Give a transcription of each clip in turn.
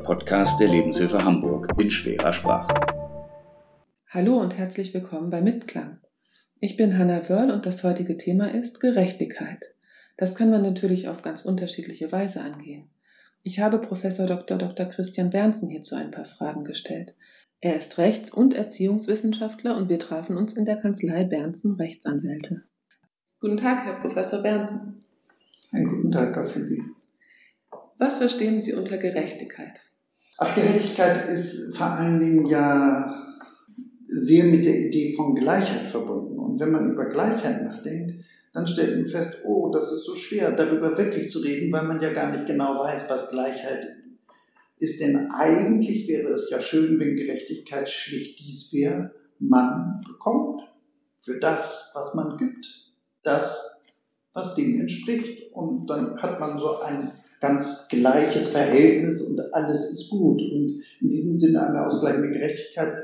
Podcast der Lebenshilfe Hamburg in schwerer Sprache. Hallo und herzlich willkommen bei Mitklang. Ich bin Hanna Wörl und das heutige Thema ist Gerechtigkeit. Das kann man natürlich auf ganz unterschiedliche Weise angehen. Ich habe Prof. Dr. Christian Bernsen hierzu ein paar Fragen gestellt. Er ist Rechts- und Erziehungswissenschaftler und wir trafen uns in der Kanzlei Bernsen Rechtsanwälte. Guten Tag, Herr Professor Bernsen. Einen guten Tag auch für Sie. Was verstehen Sie unter Gerechtigkeit? Gerechtigkeit ist vor allen Dingen ja sehr mit der Idee von Gleichheit verbunden. Und wenn man über Gleichheit nachdenkt, dann stellt man fest, oh, das ist so schwer, darüber wirklich zu reden, weil man ja gar nicht genau weiß, was Gleichheit ist. Denn eigentlich wäre es ja schön, wenn Gerechtigkeit schlicht dies wäre, man bekommt für das, was man gibt, das, was dem entspricht. Und dann hat man so ein ganz gleiches Verhältnis und alles ist gut. Und in diesem Sinne eine ausgleichende Gerechtigkeit,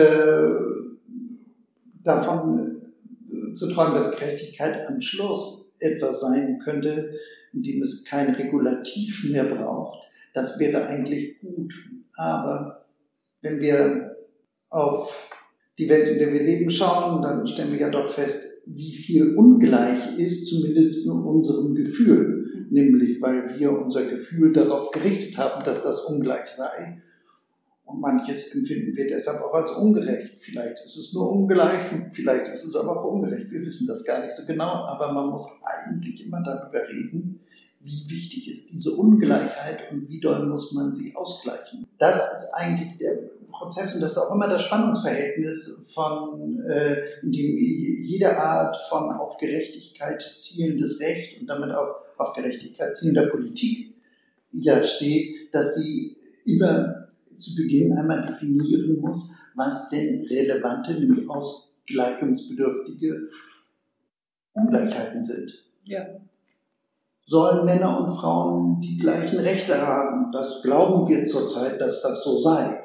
davon zu träumen, dass Gerechtigkeit am Schluss etwas sein könnte, in dem es kein Regulativ mehr braucht, das wäre eigentlich gut. Aber wenn wir auf die Welt, in der wir leben, schauen, dann stellen wir ja doch fest, wie viel ungleich ist, zumindest in unserem Gefühl. Nämlich, weil wir unser Gefühl darauf gerichtet haben, dass das ungleich sei. Und manches empfinden wir deshalb auch als ungerecht. Vielleicht ist es nur ungleich, vielleicht ist es aber auch ungerecht. Wir wissen das gar nicht so genau, aber man muss eigentlich immer darüber reden, wie wichtig ist diese Ungleichheit und wie doll muss man sie ausgleichen. Das ist eigentlich der Prozess und das ist auch immer das Spannungsverhältnis in dem jede Art von auf Gerechtigkeit zielendes Recht und damit auch auf Gerechtigkeit zielender Politik ja steht, dass sie immer zu Beginn einmal definieren muss, was denn relevante, nämlich ausgleichungsbedürftige Ungleichheiten sind. Ja. Sollen Männer und Frauen die gleichen Rechte haben? Das glauben wir zurzeit, dass das so sei.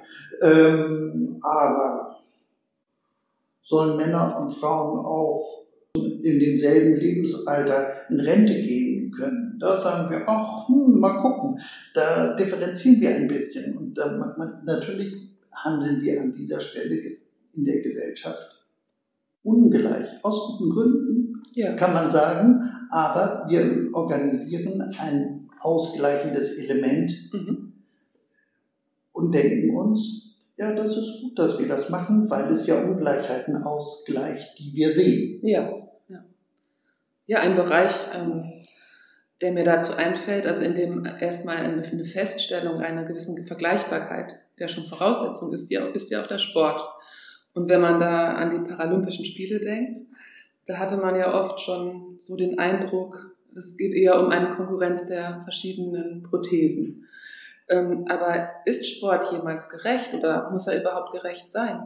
Aber sollen Männer und Frauen auch in demselben Lebensalter in Rente gehen können? Da sagen wir, mal gucken, da differenzieren wir ein bisschen. Und natürlich handeln wir an dieser Stelle in der Gesellschaft ungleich, aus guten Gründen, kann man sagen, aber wir organisieren ein ausgleichendes Element und denken uns, ja, das ist gut, dass wir das machen, weil es ja Ungleichheiten ausgleicht, die wir sehen. Ja, ein Bereich, der mir dazu einfällt, also in dem erstmal eine Feststellung einer gewissen Vergleichbarkeit ja schon Voraussetzung ist ja auch der Sport. Und wenn man da an die Paralympischen Spiele denkt, da hatte man ja oft schon so den Eindruck, es geht eher um eine Konkurrenz der verschiedenen Prothesen. Aber ist Sport jemals gerecht oder muss er überhaupt gerecht sein?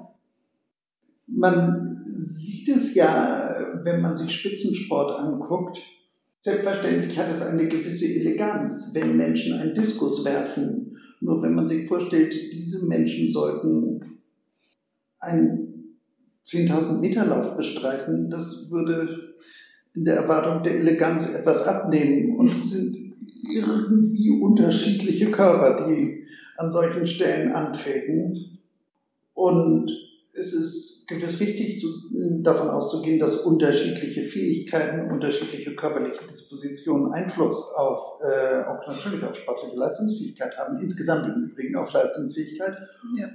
Man sieht es ja, wenn man sich Spitzensport anguckt, selbstverständlich hat es eine gewisse Eleganz, wenn Menschen einen Diskus werfen. Nur wenn man sich vorstellt, diese Menschen sollten einen 10.000 Meter Lauf bestreiten, das würde in der Erwartung der Eleganz etwas abnehmen. Und es sind irgendwie unterschiedliche Körper, die an solchen Stellen antreten. Und es ist gewiss richtig, davon auszugehen, dass unterschiedliche Fähigkeiten, unterschiedliche körperliche Dispositionen Einfluss auch natürlich auf sportliche Leistungsfähigkeit haben, insgesamt im Übrigen auf Leistungsfähigkeit. Ja.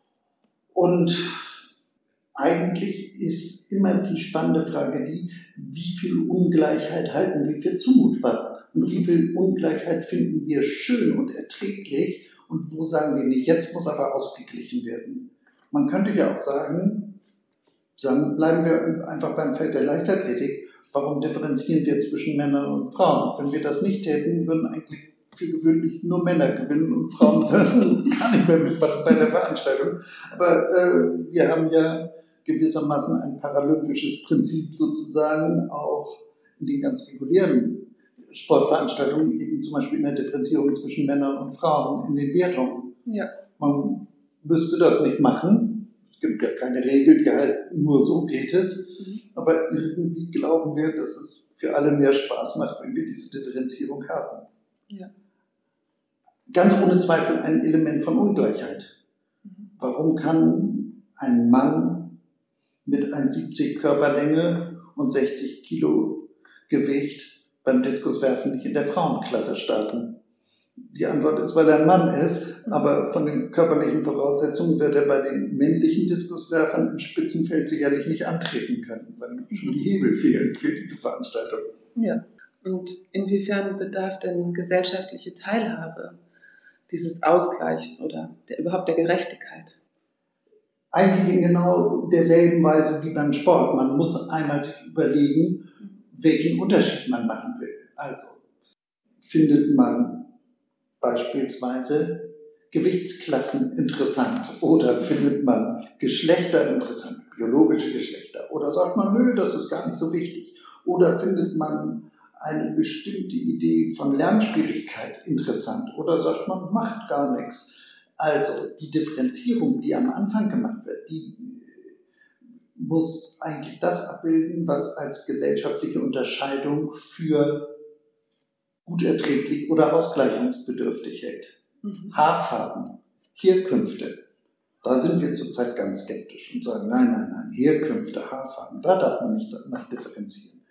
Und eigentlich ist immer die spannende Frage wie viel Ungleichheit halten wir für zumutbar und wie viel Ungleichheit finden wir schön und erträglich und wo sagen wir nicht, jetzt muss aber ausgeglichen werden. Man könnte ja auch sagen, bleiben wir einfach beim Feld der Leichtathletik, warum differenzieren wir zwischen Männern und Frauen? Wenn wir das nicht täten, würden eigentlich für gewöhnlich nur Männer gewinnen und Frauen würden gar nicht mehr mitmachen bei der Veranstaltung. Aber wir haben ja gewissermaßen ein paralympisches Prinzip sozusagen auch in den ganz regulären Sportveranstaltungen, eben zum Beispiel in der Differenzierung zwischen Männern und Frauen in den Wertungen. Ja. Man müsste das nicht machen. Es gibt ja keine Regel, die heißt, nur so geht es. Aber irgendwie glauben wir, dass es für alle mehr Spaß macht, wenn wir diese Differenzierung haben. Ja. ganz ohne Zweifel ein Element von Ungleichheit. Warum kann ein Mann mit 1,70 Körperlänge und 60 Kilo Gewicht beim Diskuswerfen nicht in der Frauenklasse starten? Die Antwort ist, weil er ein Mann ist, aber von den körperlichen Voraussetzungen wird er bei den männlichen Diskuswerfern im Spitzenfeld sicherlich nicht antreten können, weil schon die Hebel fehlen für diese Veranstaltung. Ja. Und inwiefern bedarf denn gesellschaftliche Teilhabe dieses Ausgleichs oder überhaupt der Gerechtigkeit? Eigentlich in genau derselben Weise wie beim Sport. Man muss einmal sich überlegen, welchen Unterschied man machen will. Also findet man beispielsweise Gewichtsklassen interessant oder findet man Geschlechter interessant, biologische Geschlechter, oder sagt man, nö, das ist gar nicht so wichtig, oder findet man eine bestimmte Idee von Lernschwierigkeit interessant oder sagt man, macht gar nichts. Also die Differenzierung, die am Anfang gemacht wird, die muss eigentlich das abbilden, was als gesellschaftliche Unterscheidung für gut erträglich oder ausgleichungsbedürftig hält. Haarfarben, Herkünfte, da sind wir zurzeit ganz skeptisch und sagen, nein, Herkünfte, Haarfarben, da darf man nicht nach differenzieren.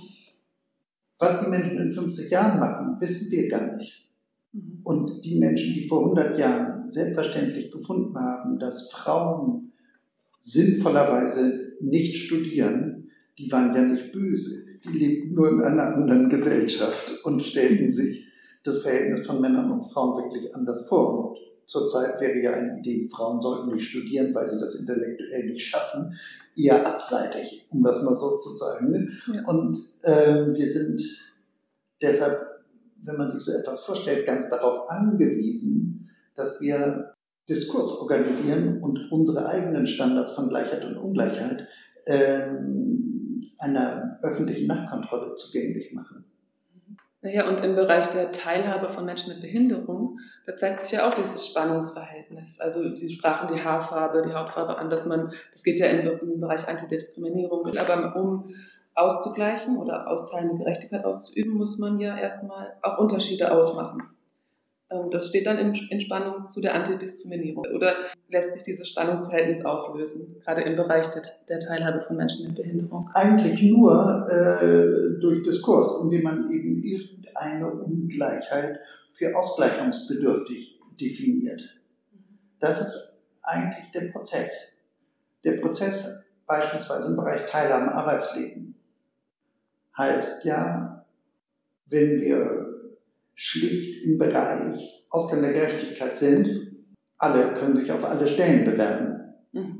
Was die Menschen in 50 Jahren machen, wissen wir gar nicht. Und die Menschen, die vor 100 Jahren selbstverständlich gefunden haben, dass Frauen sinnvollerweise nicht studieren, die waren ja nicht böse. Die lebten nur in einer anderen Gesellschaft und stellten sich das Verhältnis von Männern und Frauen wirklich anders vor. Und zurzeit wäre ja eine Idee, Frauen sollten nicht studieren, weil sie das intellektuell nicht schaffen, eher abseitig, um das mal so zu sagen. Ja. Und wir sind deshalb, wenn man sich so etwas vorstellt, ganz darauf angewiesen, dass wir Diskurs organisieren und unsere eigenen Standards von Gleichheit und Ungleichheit einer öffentlichen Nachkontrolle zugänglich machen. Naja, und im Bereich der Teilhabe von Menschen mit Behinderung, da zeigt sich ja auch dieses Spannungsverhältnis. Also Sie sprachen die Haarfarbe, die Hautfarbe an, das geht ja im Bereich Antidiskriminierung, aber um auszugleichen oder austeilende Gerechtigkeit auszuüben, muss man ja erstmal auch Unterschiede ausmachen. Das steht dann in Spannung zu der Antidiskriminierung. Oder lässt sich dieses Spannungsverhältnis auflösen, gerade im Bereich der Teilhabe von Menschen mit Behinderung? Eigentlich nur durch Diskurs, indem man eben irgendeine Ungleichheit für ausgleichungsbedürftig definiert. Das ist eigentlich der Prozess. Der Prozess beispielsweise im Bereich Teilhabe am Arbeitsleben heißt ja, wenn wir schlicht im Bereich Ausgleich der Gerechtigkeit sind, alle können sich auf alle Stellen bewerben.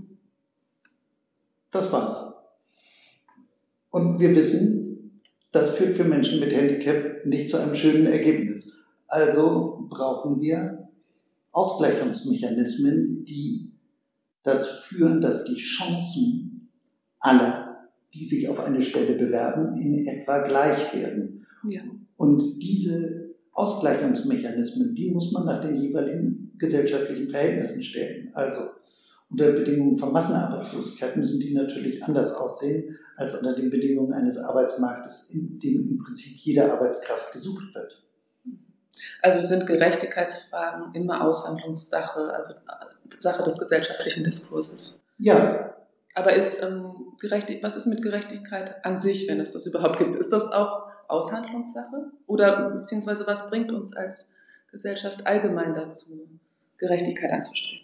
Das war's. Und wir wissen, das führt für Menschen mit Handicap nicht zu einem schönen Ergebnis. Also brauchen wir Ausgleichungsmechanismen, die dazu führen, dass die Chancen aller, die sich auf eine Stelle bewerben, in etwa gleich werden. Ja. Und diese Ausgleichungsmechanismen, die muss man nach den jeweiligen gesellschaftlichen Verhältnissen stellen. Also unter Bedingungen von Massenarbeitslosigkeit müssen die natürlich anders aussehen als unter den Bedingungen eines Arbeitsmarktes, in dem im Prinzip jede Arbeitskraft gesucht wird. Also sind Gerechtigkeitsfragen immer Aushandlungssache, also Sache des gesellschaftlichen Diskurses? Ja. Aber was ist mit Gerechtigkeit an sich, wenn es das überhaupt gibt? Ist das auch Aushandlungssache? Oder beziehungsweise was bringt uns als Gesellschaft allgemein dazu, Gerechtigkeit anzustreben?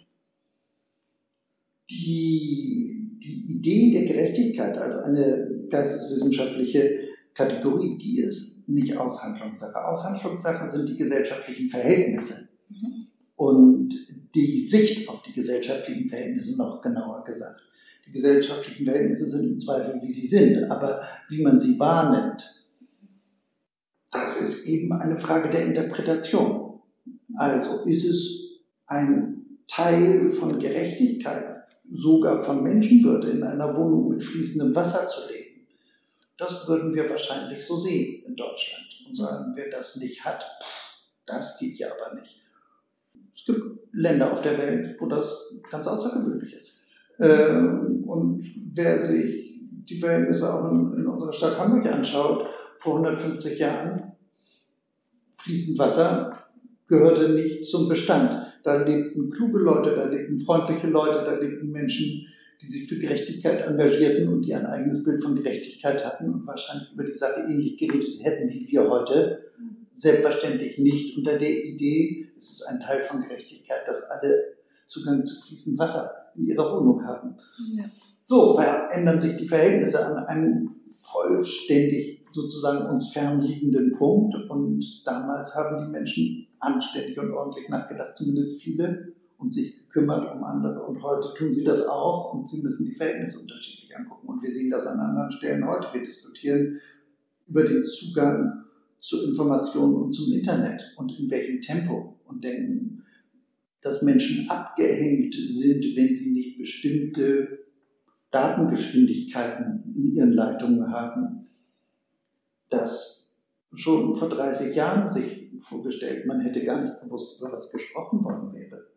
Die Idee der Gerechtigkeit als eine geisteswissenschaftliche Kategorie, die ist nicht Aushandlungssache. Aushandlungssache sind die gesellschaftlichen Verhältnisse. Und die Sicht auf die gesellschaftlichen Verhältnisse, noch genauer gesagt. Die gesellschaftlichen Verhältnisse sind im Zweifel, wie sie sind, aber wie man sie wahrnimmt, das ist eben eine Frage der Interpretation. Also ist es ein Teil von Gerechtigkeit, sogar von Menschenwürde in einer Wohnung mit fließendem Wasser zu leben? Das würden wir wahrscheinlich so sehen in Deutschland und sagen, wer das nicht hat, das geht ja aber nicht. Es gibt Länder auf der Welt, wo das ganz außergewöhnlich ist. Und wer sich die Verhältnisse auch in unserer Stadt Hamburg anschaut, vor 150 Jahren, fließend Wasser gehörte nicht zum Bestand. Da lebten kluge Leute, da lebten freundliche Leute, da lebten Menschen, die sich für Gerechtigkeit engagierten und die ein eigenes Bild von Gerechtigkeit hatten und wahrscheinlich über die Sache ähnlich geredet hätten wie wir heute. Selbstverständlich nicht unter der Idee, es ist ein Teil von Gerechtigkeit, dass alle Zugang zu fließendem Wasser in ihrer Wohnung haben. Ja. So verändern sich die Verhältnisse an einem vollständig sozusagen uns fernliegenden Punkt. Und damals haben die Menschen anständig und ordentlich nachgedacht, zumindest viele, und sich gekümmert um andere. Und heute tun sie das auch und sie müssen die Verhältnisse unterschiedlich angucken. Und wir sehen das an anderen Stellen heute. Wir diskutieren über den Zugang zu Informationen und zum Internet und in welchem Tempo und denken, dass Menschen abgehängt sind, wenn sie nicht bestimmte Datengeschwindigkeiten in ihren Leitungen haben. Das schon vor 30 Jahren sich vorgestellt. Man hätte gar nicht gewusst, über was gesprochen worden wäre.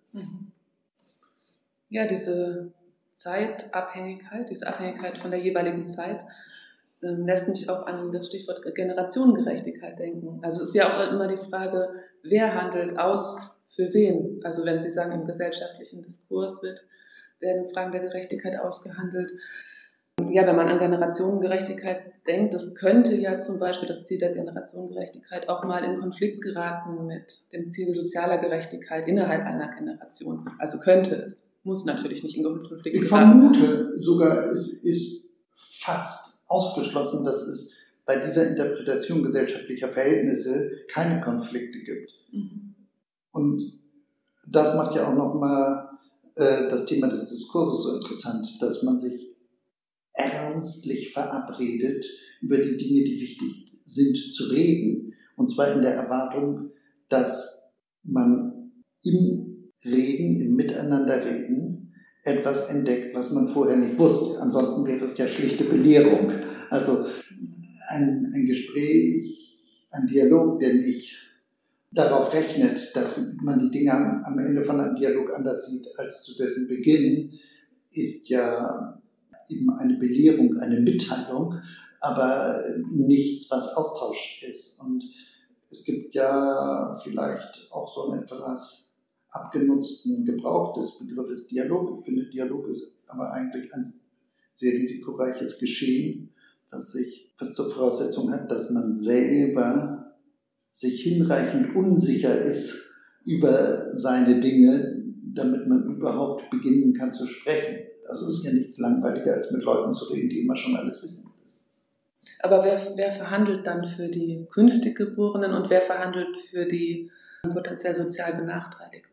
Ja, diese Zeitabhängigkeit, diese Abhängigkeit von der jeweiligen Zeit, lässt mich auch an das Stichwort Generationengerechtigkeit denken. Also es ist ja auch immer die Frage, wer handelt aus für wen? Also wenn Sie sagen, im gesellschaftlichen Diskurs werden Fragen der Gerechtigkeit ausgehandelt. Ja, wenn man an Generationengerechtigkeit denkt, das könnte ja zum Beispiel das Ziel der Generationengerechtigkeit auch mal in Konflikt geraten mit dem Ziel sozialer Gerechtigkeit innerhalb einer Generation. Also könnte es, muss natürlich nicht in Konflikt geraten. Ich vermute sogar, es ist fast ausgeschlossen, dass es bei dieser Interpretation gesellschaftlicher Verhältnisse keine Konflikte gibt. Und das macht ja auch nochmal das Thema des Diskurses so interessant, dass man sich ernstlich verabredet, über die Dinge, die wichtig sind, zu reden. Und zwar in der Erwartung, dass man im Reden, im Miteinanderreden etwas entdeckt, was man vorher nicht wusste. Ansonsten wäre es ja schlichte Belehrung. Also ein Gespräch, ein Dialog, der nicht darauf rechnet, dass man die Dinge am Ende von einem Dialog anders sieht als zu dessen Beginn, ist ja eben eine Belehrung, eine Mitteilung, aber nichts, was Austausch ist. Und es gibt ja vielleicht auch so einen etwas abgenutzten Gebrauch des Begriffes Dialog. Ich finde, Dialog ist aber eigentlich ein sehr risikoreiches Geschehen, das zur Voraussetzung hat, dass man selber sich hinreichend unsicher ist über seine Dinge, damit man überhaupt beginnen kann zu sprechen. Also es ist ja nichts langweiliger, als mit Leuten zu reden, die immer schon alles wissen. Aber wer verhandelt dann für die künftig Geborenen und wer verhandelt für die potenziell sozial Benachteiligten?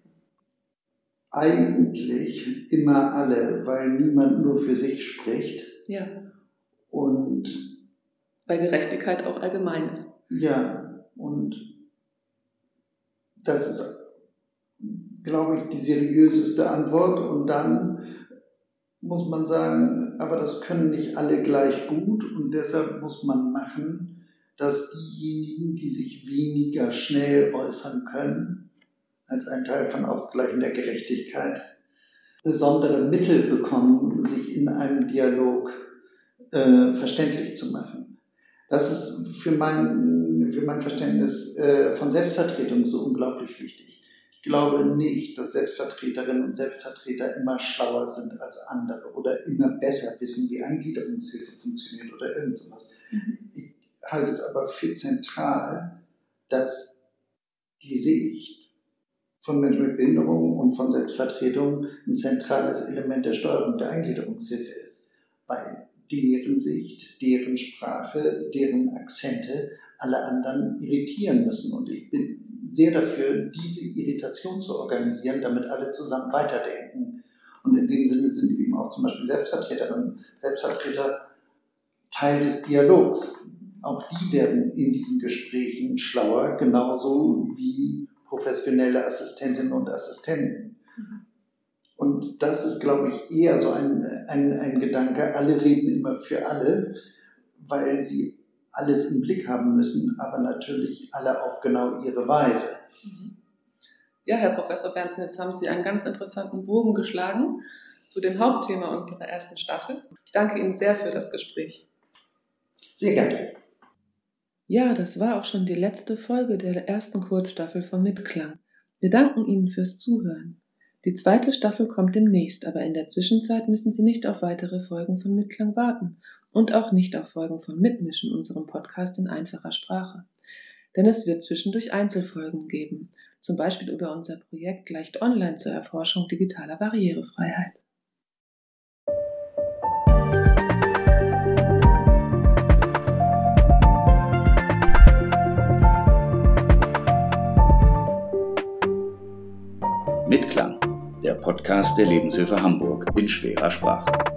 Eigentlich immer alle, weil niemand nur für sich spricht. Ja. Und weil Gerechtigkeit auch allgemein ist. Ja, und das ist, glaube ich, die seriöseste Antwort. Und dann muss man sagen, aber das können nicht alle gleich gut und deshalb muss man machen, dass diejenigen, die sich weniger schnell äußern können, als ein Teil von ausgleichender Gerechtigkeit, besondere Mittel bekommen, sich in einem Dialog verständlich zu machen. Das ist für mein Verständnis von Selbstvertretung so unglaublich wichtig. Ich glaube nicht, dass Selbstvertreterinnen und Selbstvertreter immer schlauer sind als andere oder immer besser wissen, wie Eingliederungshilfe funktioniert oder irgend sowas. Ich halte es aber für zentral, dass die Sicht von Menschen mit Behinderung und von Selbstvertretung ein zentrales Element der Steuerung der Eingliederungshilfe ist, weil deren Sicht, deren Sprache, deren Akzente alle anderen irritieren müssen. Und ich bin sehr dafür, diese Irritation zu organisieren, damit alle zusammen weiterdenken. Und in dem Sinne sind eben auch zum Beispiel Selbstvertreterinnen und Selbstvertreter Teil des Dialogs. Auch die werden in diesen Gesprächen schlauer, genauso wie professionelle Assistentinnen und Assistenten. Und das ist, glaube ich, eher so ein Gedanke, alle reden immer für alle, weil sie alles im Blick haben müssen, aber natürlich alle auf genau ihre Weise. Ja, Herr Professor Berntsen, jetzt haben Sie einen ganz interessanten Bogen geschlagen zu dem Hauptthema unserer ersten Staffel. Ich danke Ihnen sehr für das Gespräch. Sehr gerne. Ja, das war auch schon die letzte Folge der ersten Kurzstaffel von Mitklang. Wir danken Ihnen fürs Zuhören. Die 2. Staffel kommt demnächst, aber in der Zwischenzeit müssen Sie nicht auf weitere Folgen von Mitklang warten und auch nicht auf Folgen von Mitmischen, unserem Podcast in einfacher Sprache. Denn es wird zwischendurch Einzelfolgen geben, zum Beispiel über unser Projekt Leicht Online zur Erforschung digitaler Barrierefreiheit. Mitklang, der Podcast der Lebenshilfe Hamburg in schwerer Sprache.